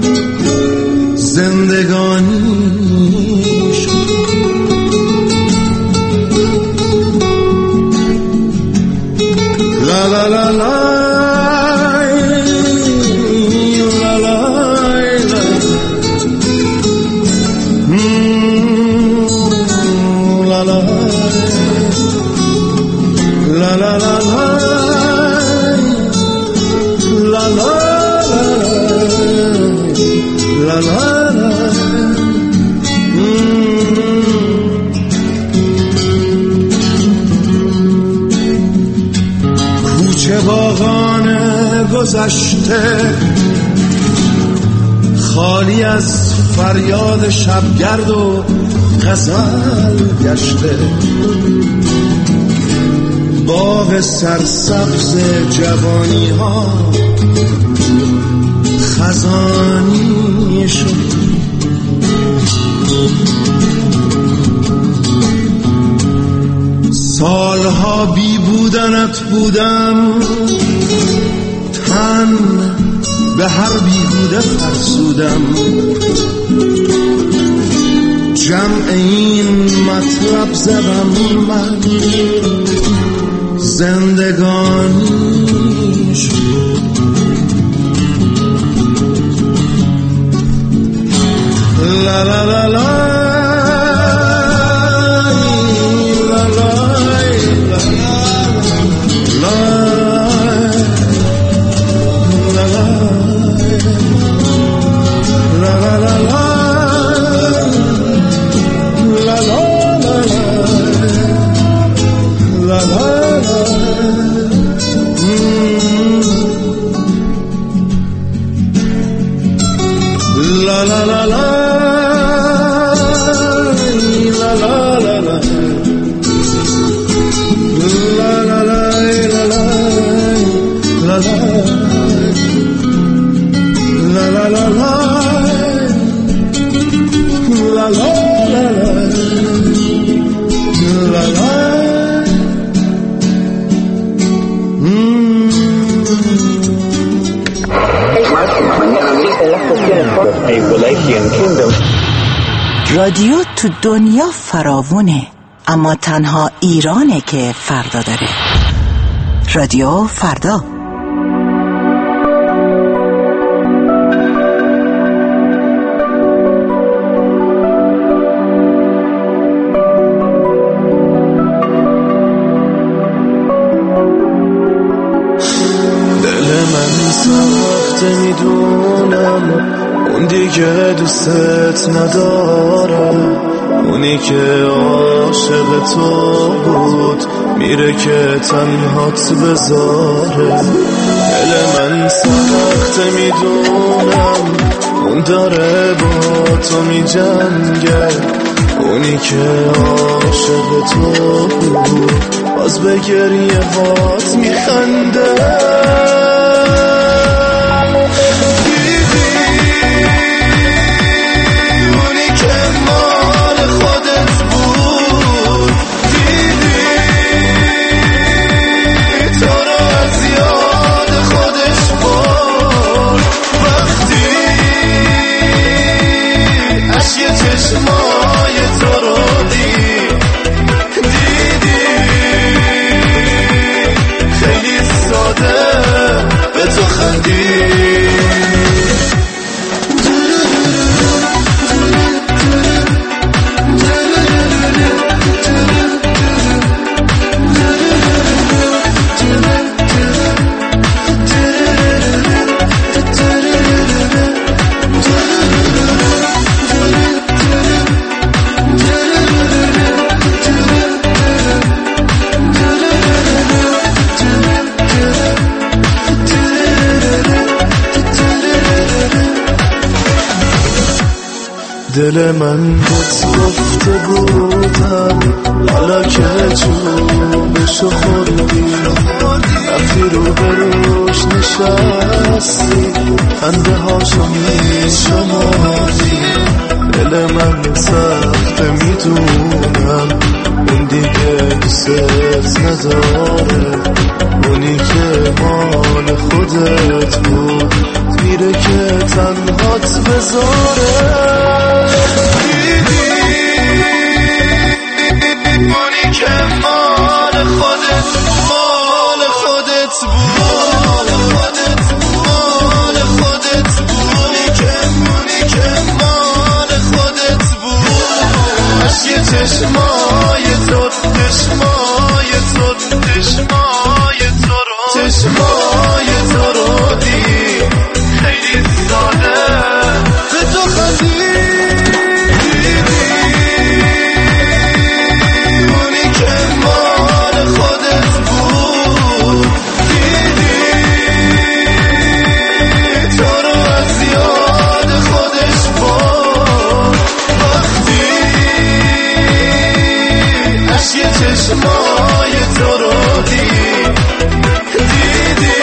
زندگانی شد. لا لا لا لا کوچه باغان گذشته خالی از فریاد شبگرد و غزل گشته، باغ سرسبز جوانی ها خزانی شد. سالها بی بودنت بودم، تن به هر بیهوده فرسودم، جمع این مطلب زدم من زندگانی شد لا لا لا لا رادیو تو دنیا فراوونه، اما تنها ایرانه که فردا داره. رادیو فردا. دل من ساخته میدونم اون دیگه دوست نداره، اونی که عاشق تو بود میره که تنهات بذاره. دل من ساخته میدونم اون داره با تو میجنگه، اونی که عاشق تو بود باز به گریه هات میخنده. چشمای تو رو دیدی خیلی ساده به تو خندی. دل من بهت گفته بودم حالا که چوبشو خوردی، رفتی رو بروش نشستی خنده هاشو میشمردی. دل من سخته میدونم اون دیگه دوست نداره، اونی که مال خودت بود میره که تنهات بذاره. اونی که مال خودت مال خودت بود مال خودت بود اونی که اونی که مال خودت بود. اشک چشمای تو چشمای تو چشمای تو رو چشمای تو رو دید خیلی ساده به تو خندید. چشمای تو رو دیدی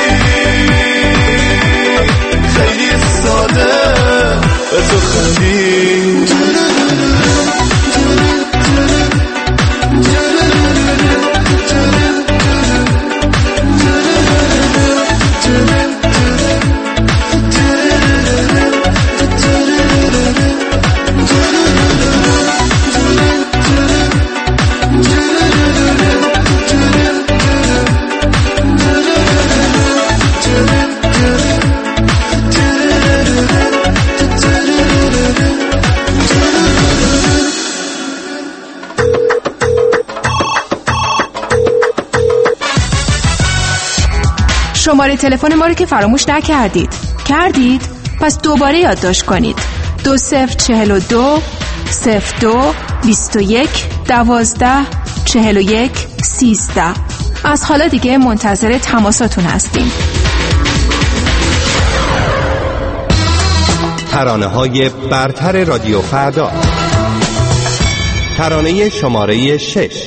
شماره تلفن ما رو که فراموش نکردید. کردید؟ پس دوباره یادداشت کنید. دو صفر چهل و دو صفر دو بیست و یک دوازده چهل و یک سیزده. از حالا دیگه منتظر تماساتون هستیم. ترانه‌های برتر رادیو فردا. ترانه شماره شش.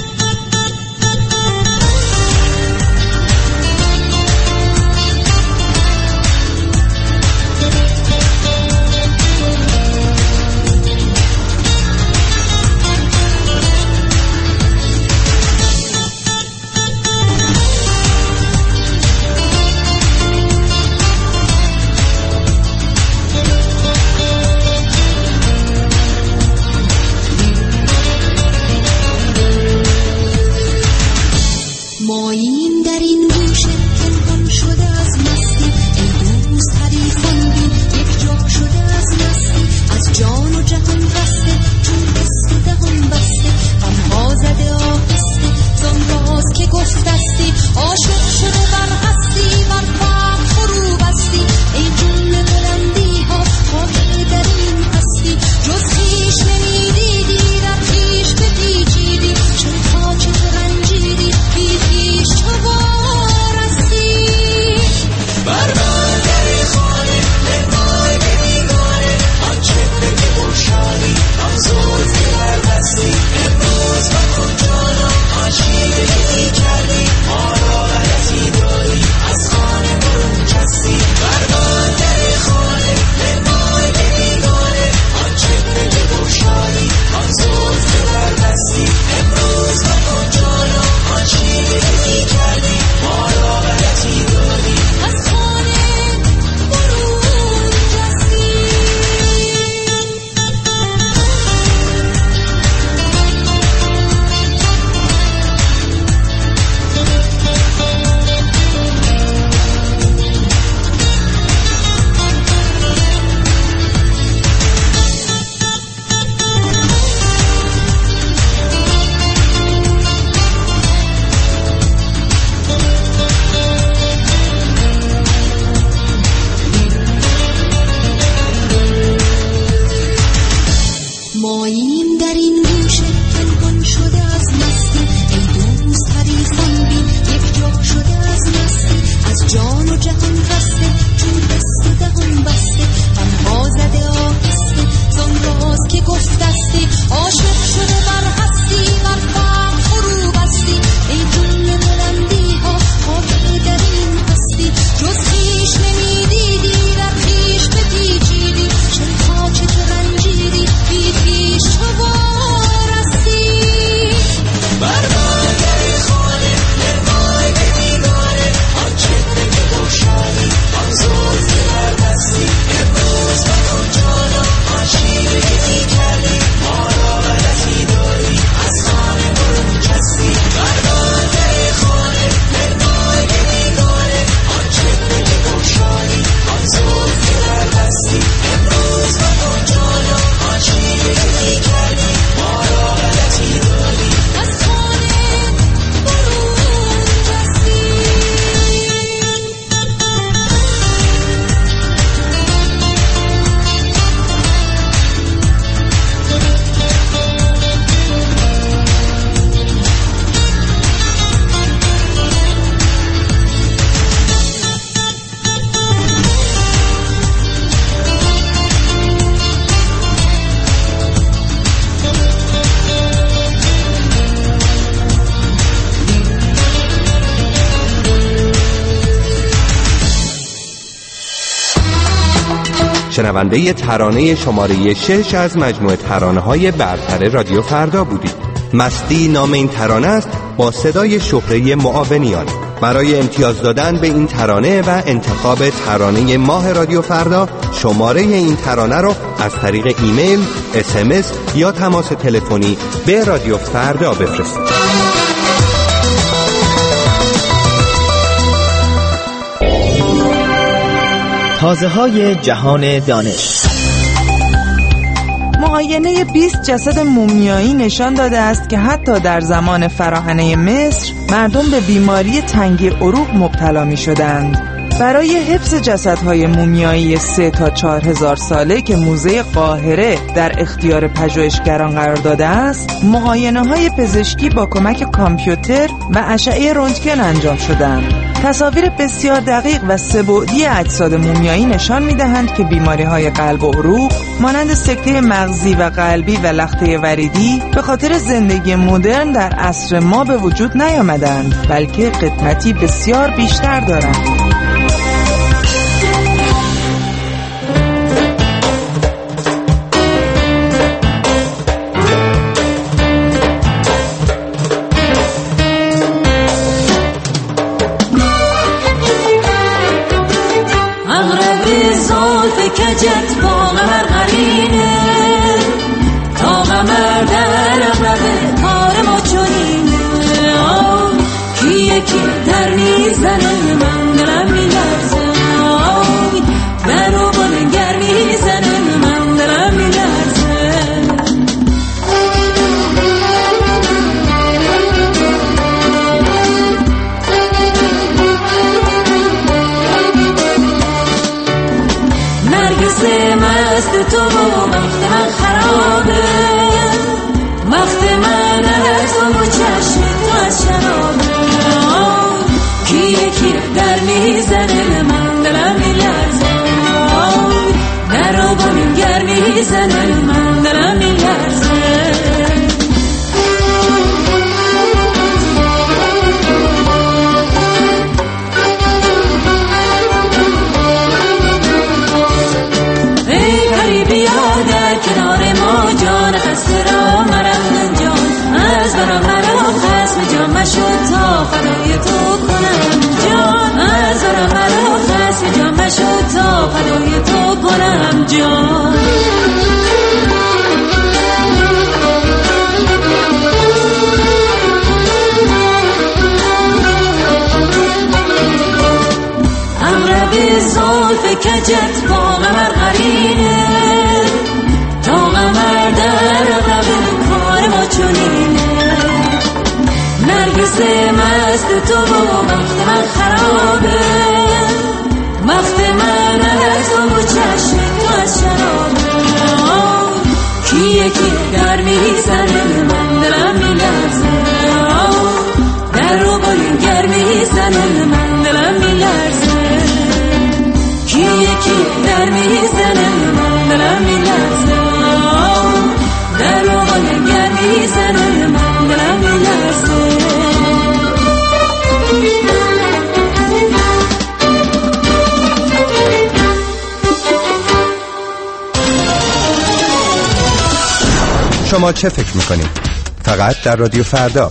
شنونده ترانه شماره شش از مجموعه ترانه‌های برتر رادیو فردا بودید. مستی نام این ترانه است با صدای شهره معاونیان. برای امتیاز دادن به این ترانه و انتخاب ترانه ماه رادیو فردا شماره این ترانه رو از طریق ایمیل، اس ام اس یا تماس تلفنی به رادیو فردا بفرستید. تازه‌های جهان دانش. معاینه بیست جسد مومیایی نشان داده است که حتی در زمان فراعنه مصر مردم به بیماری تنگی عروق مبتلا می شدند. برای حفظ جسدهای مومیایی سه تا چهار هزار ساله که موزه قاهره در اختیار پژوهشگران قرار داده است، معاینه‌های پزشکی با کمک کامپیوتر و اشعه رنتگن انجام شدند. تصاویر بسیار دقیق و سه‌بعدی اجساد مومیایی نشان می‌دهند که بیماری‌های قلب و عروق مانند سکته مغزی و قلبی و لخته وریدی به خاطر زندگی مدرن در عصر ما به وجود نیامدند، بلکه قدمتی بسیار بیشتر دارند. کجت با قمر قرینه تا قمر در اغرب کار ما چونینه کی یکی در میزنه من دلم میلرزه در و بلنگر میزنه من دلم میلرزه مست تو و وقت من خرابه وقت من از تو و چشم تو از شرابه کی یکی در میزنه من دلم میلرزه در رو با من گر میزنه من دلم میلرزه کنار ما جان خسته را مرم جان از برا مرا خسم جان مشو تا فدای تو کنم جان از برا مرا خسم جان مشو تا فدای تو کنم جان اغرب زلف کجت با قمر قرینه نرگس مست تو و وقت من خرابه وقت من از تو و چشم تو از شرابه کی یکی در میزنه من دلم میلرزه در رو بلنگر میزنه من دلم میلرزه کی یکی در میزنه من دلم میلرزه در رو بلنگر میزنه من دلم میلرزه شما چه فکر میکنید؟ فقط در رادیو فردا.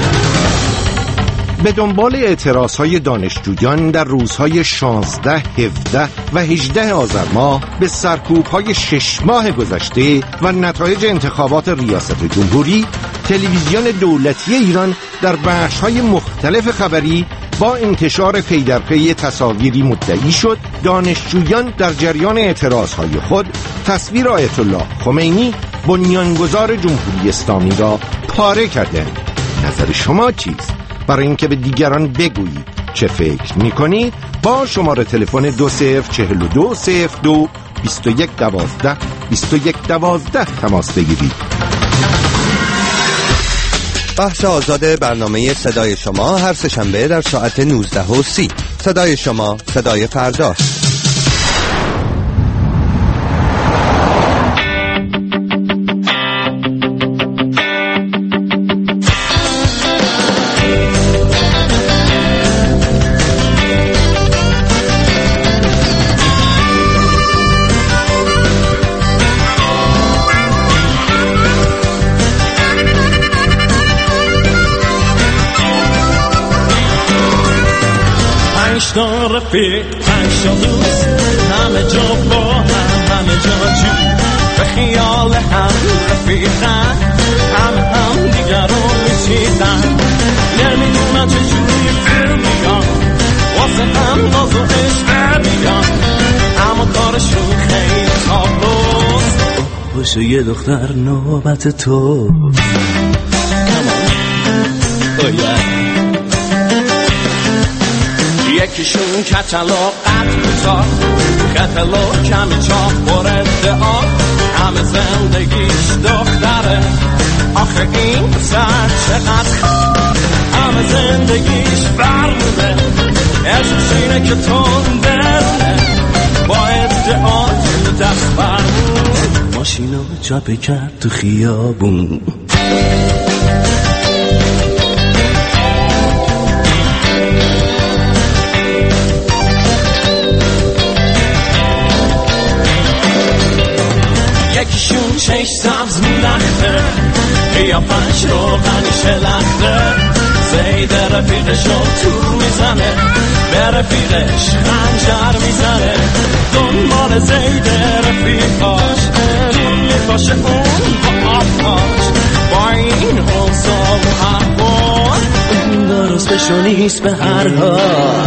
به دنبال اعتراضهای دانشجویان در روزهای شانزده، هفده و هجده آذر ماه به سرکوب‌های شش ماه گذشته و نتایج انتخابات ریاست جمهوری، تلویزیون دولتی ایران در بخش‌های مختلف خبری با انتشار پی در پی تصاویری مدعی شد دانشجویان در جریان اعتراضهای خود تصویر آیت الله خمینی بنیانگذار جمهوری اسلامی را پاره کردند. نظر شما چیست؟ برای اینکه به دیگران بگویید چه فکر میکنید با شماره تلفن دو صفر چهل و دو صفر دو بیست و یک دوازده بیست و یک دوازده تماس بگیرید. بحث آزاد برنامه صدای شما هر سه‌شنبه در ساعت نوزده و سی. صدای شما، صدای فرداست. تا رفیق پنج دوست همه جا با هم همه جا جو به خیال هم رفیقن هم هم دیگر رو میچیدن نمیدونم چجوری فیلم میگم واسه هم ناز و عشق میگم اما کارشون خیلی تابلوست باشه یه دختر نوبت تو. یکیشون کتلا قد بزار کتلا کمی چاق برده آب همه زندگیش دختره آخه این سر چقدر همه زندگیش برمونه عشقش اینه که تندرونه با ادعات دست برمون ماشینو چاپه کرد تو خیابون. یکیشون چش سبز ملخته قیافش رو غنیشه لخته زید رفیقش رو تو میزنه به رفیقش خنجر میزنه دنبال زید رفیقاش دون میباشه اون با آبهاش با این حوضا و احوال اون درستشو نیست به هر حال.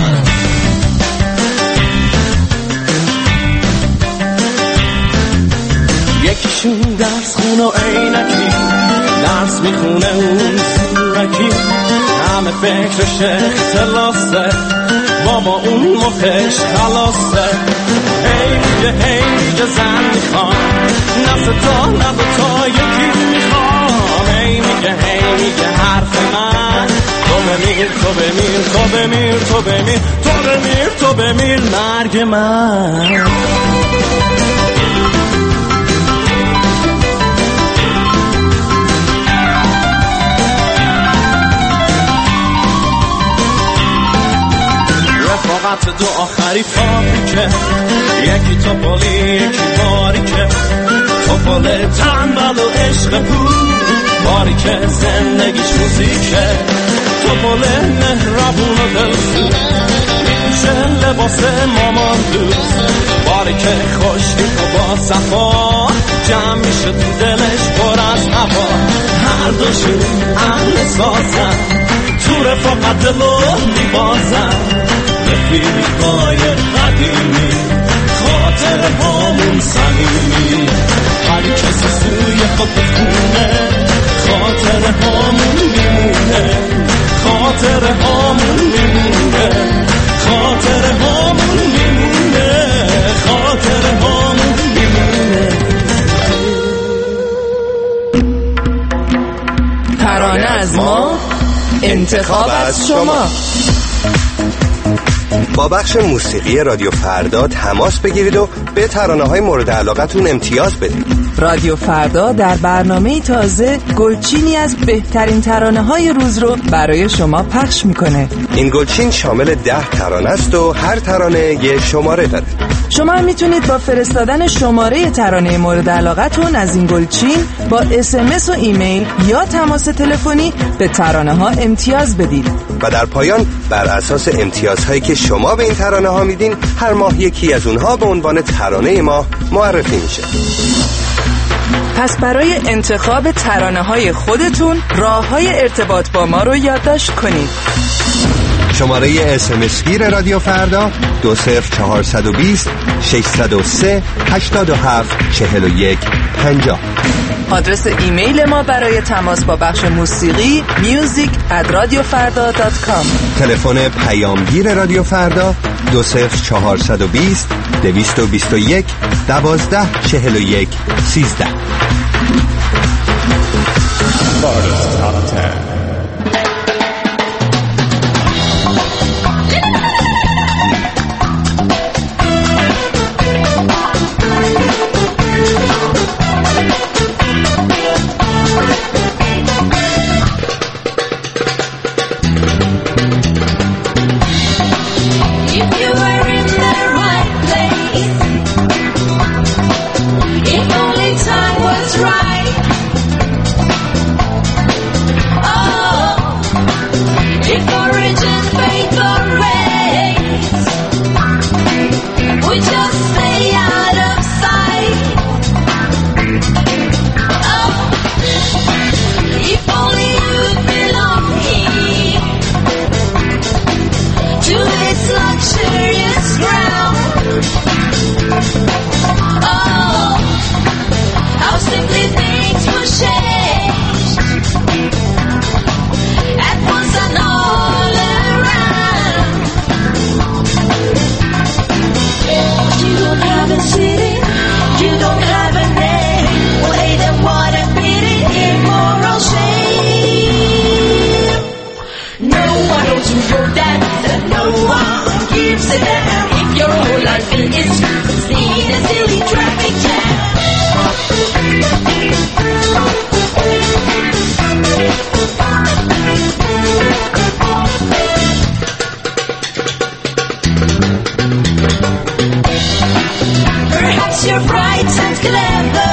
یکیشون درس خونه و عینکی درس میخونه اون زورکی همه فکرش اختلاسه بابا اون مخش خلاصه هی میگه هی میگه زن میخوام نه تا نه تا یکی میخوام هی میگه هی میگه حرف من تو بمیر تو بمیر تو بمیر تو بمیر تو بمیر تو بمیر مرگ من. رفاقت دو آخری فابریکه یکی توپلی یکی باریکه توپل تنبل و عشق پول باریکه زندگیش موزیکه توپل مهربون و دلسوز میپوشه لباس مامان دوست باریکه خوشگیت و با صفا جمع میشه تو دلش پر از هوا هر دوشون اهل سازن تو رفاقت دلو میبازن رفیقای قدیمی خاطر همون صمیمی هر کسی سوی خود بخونه خاطر همون میمونه خاطر همون میمونه خاطر همون میمونه خاطر همون میمونه. ترانه از ما انتخاب از شما. با بخش موسیقی رادیو فردا تماس بگیرید و به ترانه‌های مورد علاقتون امتیاز بدید. رادیو فردا در برنامه تازه گلچینی از بهترین ترانه‌های روز رو برای شما پخش میکنه. این گلچین شامل ده ترانه است و هر ترانه یه شماره داره. شما میتونید با فرستادن شماره ترانه مورد علاقتون از این گلچین با اس ام اس و ایمیل یا تماس تلفنی به ترانه ها امتیاز بدید و در پایان بر اساس امتیازهایی که شما به این ترانه ها میدین هر ماه یکی از اونها به عنوان ترانه ما معرفی میشه. پس برای انتخاب ترانه های خودتون راه های ارتباط با ما رو یادداشت کنید. شماره اس ام اس گیر رادیو فردا دو صفر چهارصد و بیست ششصد و سه هشتاد و هفت چهل و یک پنجاه. آدرس ایمیل ما برای تماس با بخش موسیقی music at radiofarda dot com. تلفن پیامگیر رادیو فردا دو صفر چهارصد و بیست دویست و بیست و یک دوازده چهل و یک سیزده. Luxurious gives a damn if your whole life is seen a silly traffic jam. Perhaps you're bright and clever.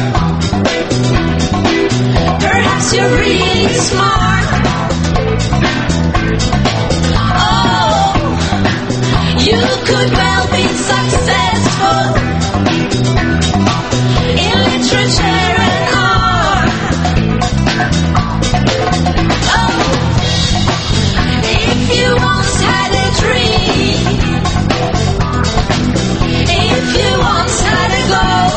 Perhaps you're really smart. Oh, you could well be successful in literature and art. Oh, if you once had a dream, if you once had a goal,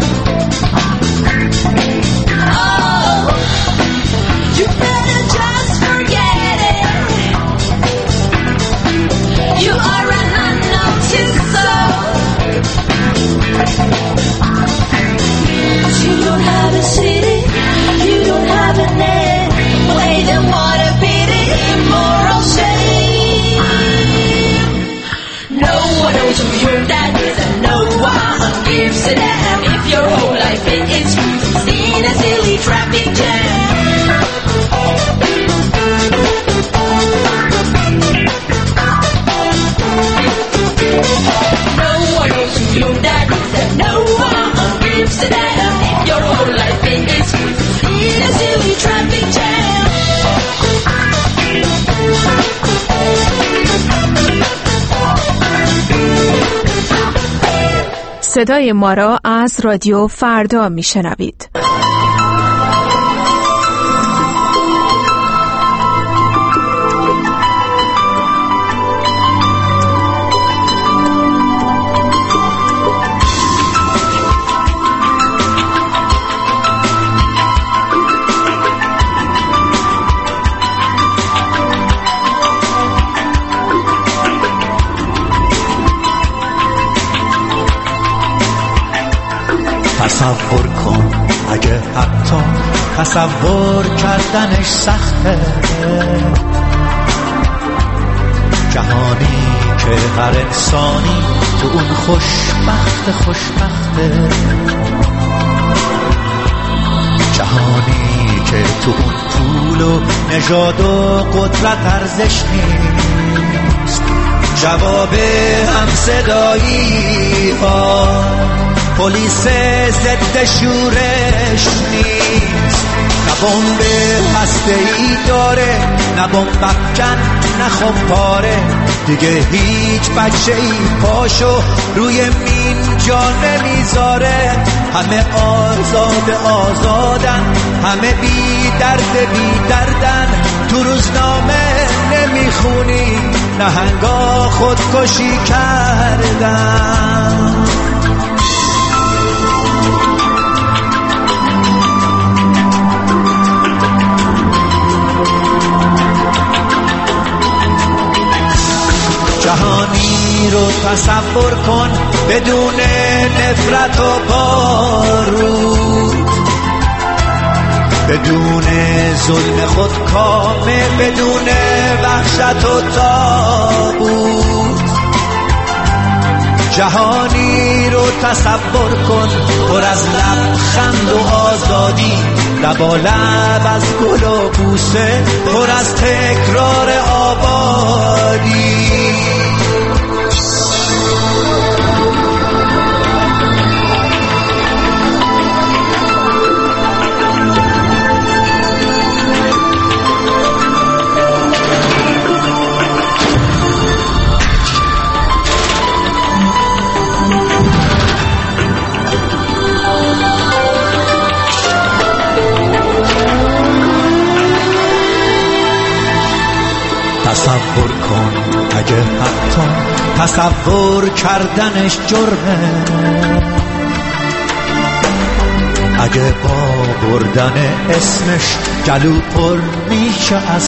oh, you better just forget it. You are an unnoticed soul. You don't have a city, you don't have a name. Well, then what a pity, moral shame. No one knows who your dad is, and no one gives a damn if your whole life is seen a silly traffic jam. No one knows who your dad is, and no one gives a damn if your whole life is seen a silly traffic jam. صدای ما را از رادیو فردا میشنوید. تصور کن اگه حتی تصور کردنش سخته، جهانی که هر انسانی تو اون خوشبخت خوشبخته، جهانی که تو اون پول و نژاد و قدرت ارزش نیست، جواب همصدایی ها پلیس ضد شورش نیست، نه بمب هسته‌ای داره، نه بمب افکن، نه خمپاره، دیگه هیچ بچه‌ای پاشو روی مین جا نمیذاره، همه آزاد آزادن، همه بی درد بی دردن، تو روزنامه نمیخونی نهنگا خودکشی کردن. جهانی رو تصور کن بدون نفرت و بارود، بدون ظلم خودکامه، بدون وحشت و تابوت. جهانی رو تصور کن پر از لبخند و آزادی، لبالب از گل و بوسه، پر از تکرار آبادی. تصور کن اگه حتی تصور کردنش جرمه، اگه با بردن اسمش گلو پر میشه از